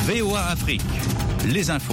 VOA Afrique, les infos.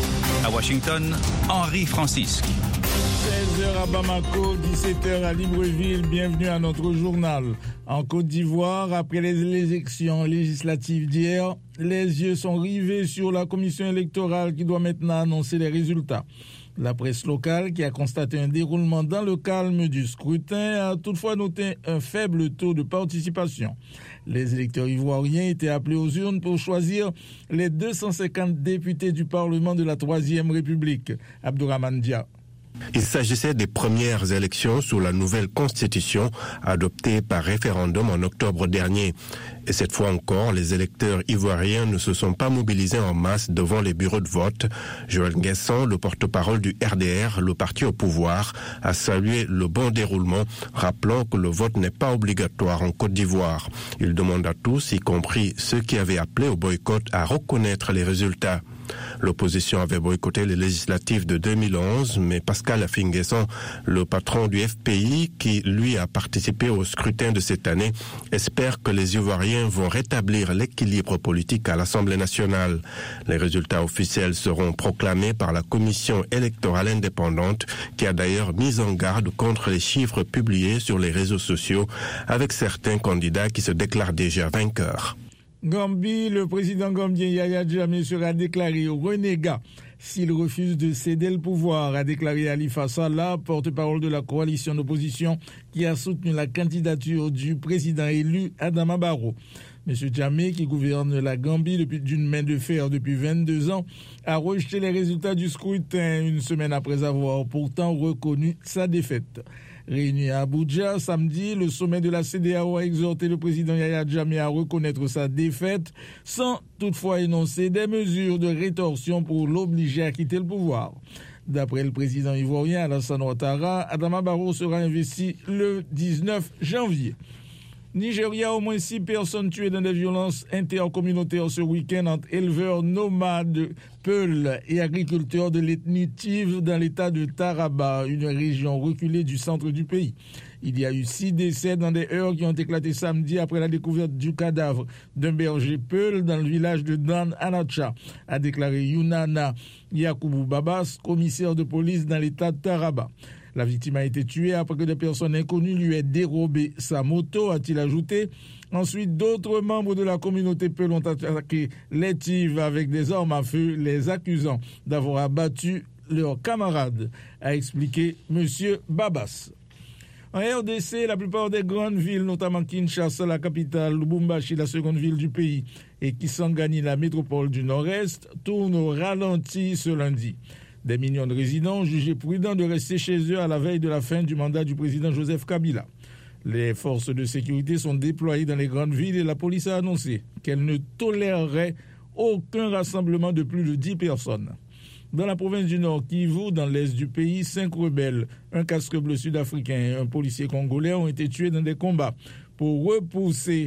À Washington, Henri Francisque. 16h à Bamako, 17h à Libreville, bienvenue à notre journal. En Côte d'Ivoire, après les élections législatives d'hier, les yeux sont rivés sur la commission électorale qui doit maintenant annoncer les résultats. La presse locale, qui a constaté un déroulement dans le calme du scrutin, a toutefois noté un faible taux de participation. Les électeurs ivoiriens étaient appelés aux urnes pour choisir les 250 députés du Parlement de la Troisième République. Abdourahmane Dia. Il s'agissait des premières élections sous la nouvelle constitution adoptée par référendum en octobre dernier. Et cette fois encore, les électeurs ivoiriens ne se sont pas mobilisés en masse devant les bureaux de vote. Joël Nguessan, le porte-parole du RDR, le parti au pouvoir, a salué le bon déroulement, rappelant que le vote n'est pas obligatoire en Côte d'Ivoire. Il demande à tous, y compris ceux qui avaient appelé au boycott, à reconnaître les résultats. L'opposition avait boycotté les législatives de 2011, mais Pascal Affi N'Guessan, le patron du FPI, qui lui a participé au scrutin de cette année, espère que les Ivoiriens vont rétablir l'équilibre politique à l'Assemblée nationale. Les résultats officiels seront proclamés par la commission électorale indépendante, qui a d'ailleurs mis en garde contre les chiffres publiés sur les réseaux sociaux, avec certains candidats qui se déclarent déjà vainqueurs. Gambie, le président gambien Yahya Jammeh sera déclaré renégat s'il refuse de céder le pouvoir, a déclaré Halifa Sallah, porte-parole de la coalition d'opposition qui a soutenu la candidature du président élu Adama Barrow. M. Jammeh, qui gouverne la Gambie d'une main de fer depuis 22 ans, a rejeté les résultats du scrutin une semaine après avoir pourtant reconnu sa défaite. Réuni à Abuja samedi, le sommet de la CEDEAO a exhorté le président Yahya Jammeh à reconnaître sa défaite sans toutefois énoncer des mesures de rétorsion pour l'obliger à quitter le pouvoir. D'après le président ivoirien Alassane Ouattara, Adama Barrow sera investi le 19 janvier. Nigeria, au moins 6 personnes tuées dans des violences intercommunautaires ce week-end entre éleveurs nomades, Peuls et agriculteurs de l'ethnie Tiv dans l'état de Taraba, une région reculée du centre du pays. Il y a eu 6 décès dans des heurts qui ont éclaté samedi après la découverte du cadavre d'un berger Peul dans le village de Dan Anacha, a déclaré Yunana Yakubu Babas, commissaire de police dans l'état de Taraba. La victime a été tuée après que des personnes inconnues lui aient dérobé sa moto, a-t-il ajouté. Ensuite, d'autres membres de la communauté Peul ont attaqué les Tiv avec des armes à feu, les accusant d'avoir abattu leurs camarades, a expliqué M. Babas. En RDC, la plupart des grandes villes, notamment Kinshasa, la capitale, Lubumbashi, la seconde ville du pays, et Kisangani, la métropole du Nord-Est, tournent au ralenti ce lundi. Des millions de résidents ont jugé prudent de rester chez eux à la veille de la fin du mandat du président Joseph Kabila. Les forces de sécurité sont déployées dans les grandes villes et la police a annoncé qu'elle ne tolérerait aucun rassemblement de plus de 10 personnes. Dans la province du Nord Kivu, dans l'est du pays, 5 rebelles, un casque bleu sud-africain et un policier congolais ont été tués dans des combats pour repousser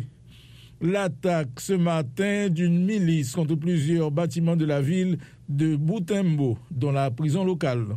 l'attaque ce matin d'une milice contre plusieurs bâtiments de la ville de Butembo, dont la prison locale.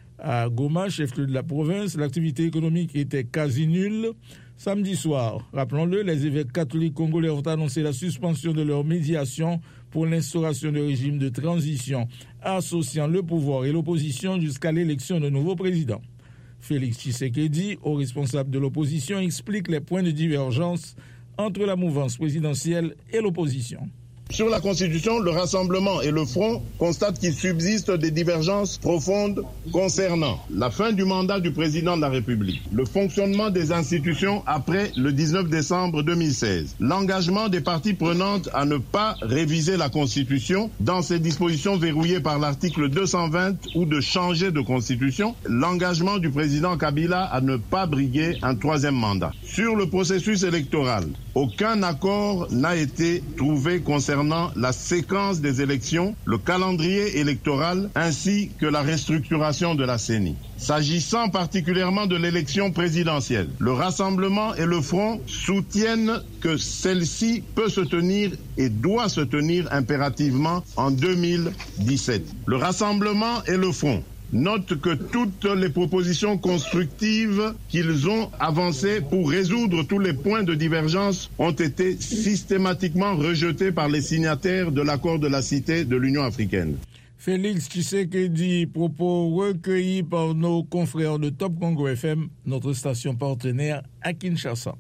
À Goma, chef-lieu de la province, l'activité économique était quasi nulle. Samedi soir, rappelons-le, les évêques catholiques congolais ont annoncé la suspension de leur médiation pour l'instauration de régime de transition associant le pouvoir et l'opposition jusqu'à l'élection d'un nouveau président. Félix Tshisekedi, haut responsable de l'opposition, explique les points de divergence entre la mouvance présidentielle et l'opposition. Sur la Constitution, le Rassemblement et le Front constatent qu'il subsiste des divergences profondes concernant la fin du mandat du président de la République, le fonctionnement des institutions après le 19 décembre 2016, l'engagement des parties prenantes à ne pas réviser la Constitution dans ses dispositions verrouillées par l'article 220 ou de changer de Constitution, l'engagement du président Kabila à ne pas briguer un 3e mandat. Sur le processus électoral, aucun accord n'a été trouvé concernant la séquence des élections, le calendrier électoral ainsi que la restructuration de la CENI. S'agissant particulièrement de l'élection présidentielle, le Rassemblement et le Front soutiennent que celle-ci peut se tenir et doit se tenir impérativement en 2017. Le Rassemblement et le Front notent que toutes les propositions constructives qu'ils ont avancées pour résoudre tous les points de divergence ont été systématiquement rejetées par les signataires de l'accord de la Cité de l'Union africaine. Félix Tshisekedi, propos recueillis par nos confrères de Top Congo FM, notre station partenaire à Kinshasa.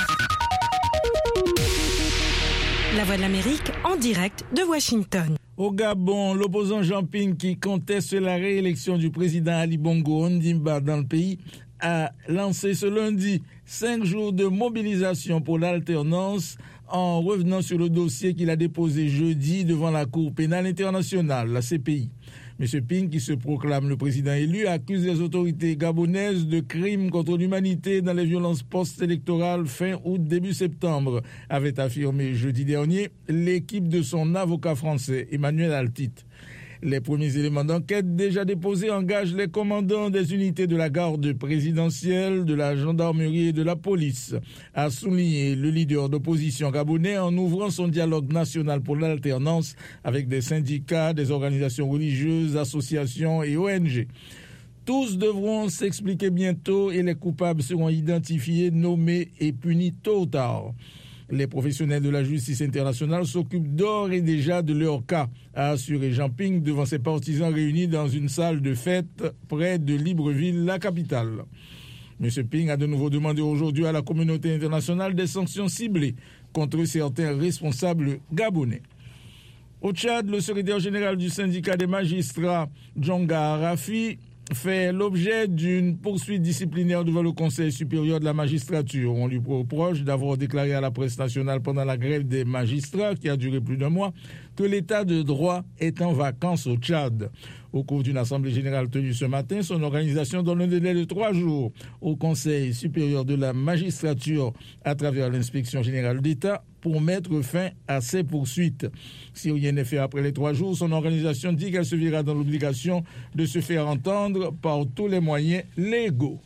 La Voix de l'Amérique en direct de Washington. Au Gabon, l'opposant Jean Ping qui conteste la réélection du président Ali Bongo Ondimba dans le pays a lancé ce lundi 5 jours de mobilisation pour l'alternance en revenant sur le dossier qu'il a déposé jeudi devant la Cour pénale internationale, la CPI. M. Ping, qui se proclame le président élu, accuse les autorités gabonaises de crimes contre l'humanité dans les violences post-électorales fin août, début septembre, avait affirmé jeudi dernier l'équipe de son avocat français, Emmanuel Altit. Les premiers éléments d'enquête déjà déposés engagent les commandants des unités de la garde présidentielle, de la gendarmerie et de la police, a souligné le leader d'opposition gabonais en ouvrant son dialogue national pour l'alternance avec des syndicats, des organisations religieuses, associations et ONG. Tous devront s'expliquer bientôt et les coupables seront identifiés, nommés et punis tôt ou tard. Les professionnels de la justice internationale s'occupent d'ores et déjà de leur cas, a assuré Jean Ping devant ses partisans réunis dans une salle de fête près de Libreville, la capitale. M. Ping a de nouveau demandé aujourd'hui à la communauté internationale des sanctions ciblées contre certains responsables gabonais. Au Tchad, le secrétaire général du syndicat des magistrats, Djonga Arafi, fait l'objet d'une poursuite disciplinaire devant le Conseil supérieur de la magistrature. On lui reproche d'avoir déclaré à la presse nationale pendant la grève des magistrats, qui a duré plus d'un mois, que l'état de droit est en vacances au Tchad. Au cours d'une assemblée générale tenue ce matin, son organisation donne un délai de 3 jours au Conseil supérieur de la magistrature à travers l'inspection générale d'État pour mettre fin à ces poursuites. Si rien n'est fait après les 3 jours, son organisation dit qu'elle se verra dans l'obligation de se faire entendre par tous les moyens légaux.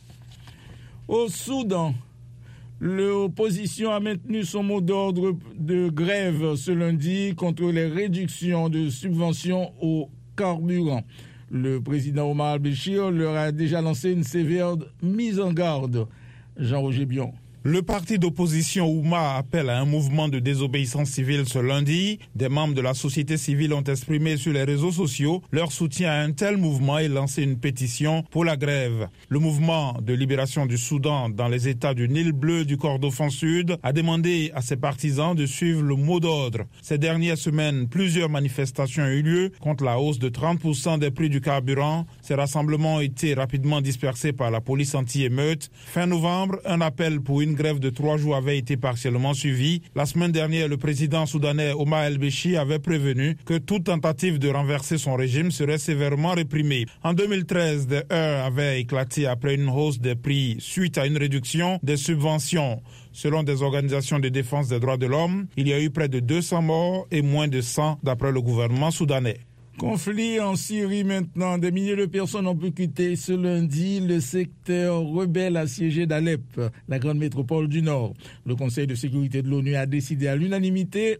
Au Soudan, l'opposition a maintenu son mot d'ordre de grève ce lundi contre les réductions de subventions au carburant. Le président Omar al-Béchir leur a déjà lancé une sévère mise en garde. Jean-Roger Bion. Le parti d'opposition Ouma appelle à un mouvement de désobéissance civile ce lundi. Des membres de la société civile ont exprimé sur les réseaux sociaux leur soutien à un tel mouvement et lancé une pétition pour la grève. Le mouvement de libération du Soudan dans les États du Nil bleu du Kordofan Sud a demandé à ses partisans de suivre le mot d'ordre. Ces dernières semaines, plusieurs manifestations ont eu lieu contre la hausse de 30% des prix du carburant. Ces rassemblements ont été rapidement dispersés par la police anti-émeute. Fin novembre, un appel pour une grève de 3 jours avait été partiellement suivie. La semaine dernière, le président soudanais Omar el-Béchir avait prévenu que toute tentative de renverser son régime serait sévèrement réprimée. En 2013, des heurts avaient éclaté après une hausse des prix suite à une réduction des subventions. Selon des organisations de défense des droits de l'homme, il y a eu près de 200 morts et moins de 100 d'après le gouvernement soudanais. Conflit en Syrie maintenant. Des milliers de personnes ont pu quitter ce lundi le secteur rebelle assiégé d'Alep, la grande métropole du Nord. Le Conseil de sécurité de l'ONU a décidé à l'unanimité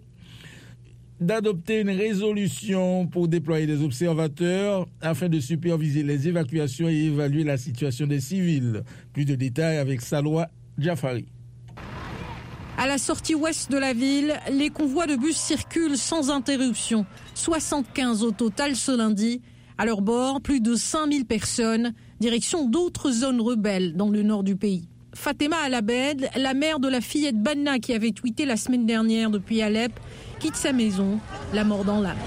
d'adopter une résolution pour déployer des observateurs afin de superviser les évacuations et évaluer la situation des civils. Plus de détails avec Salwa Jafari. À la sortie ouest de la ville, les convois de bus circulent sans interruption. 75 au total ce lundi. À leur bord, plus de 5000 personnes, direction d'autres zones rebelles dans le nord du pays. Fatema Al-Abed, la mère de la fillette Banna qui avait tweeté la semaine dernière depuis Alep, quitte sa maison, la mort dans l'âme.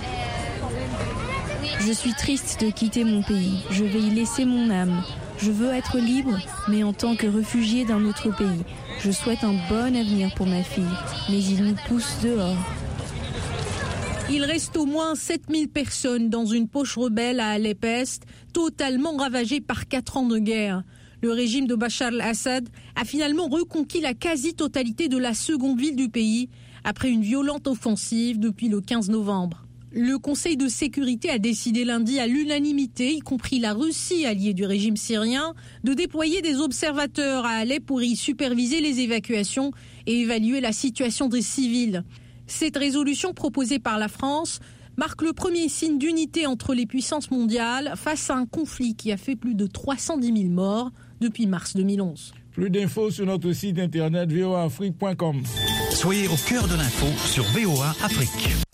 Je suis triste de quitter mon pays. Je vais y laisser mon âme. Je veux être libre, mais en tant que réfugié d'un autre pays. Je souhaite un bon avenir pour ma fille, mais ils nous poussent dehors. Il reste au moins 7000 personnes dans une poche rebelle à Alep-Est, totalement ravagée par 4 ans de guerre. Le régime de Bachar al-Assad a finalement reconquis la quasi-totalité de la seconde ville du pays après une violente offensive depuis le 15 novembre. Le Conseil de sécurité a décidé lundi à l'unanimité, y compris la Russie, alliée du régime syrien, de déployer des observateurs à Alep pour y superviser les évacuations et évaluer la situation des civils. Cette résolution proposée par la France marque le premier signe d'unité entre les puissances mondiales face à un conflit qui a fait plus de 310 000 morts depuis mars 2011. Plus d'infos sur notre site internet voaafrique.com. Soyez au cœur de l'info sur VOA Afrique.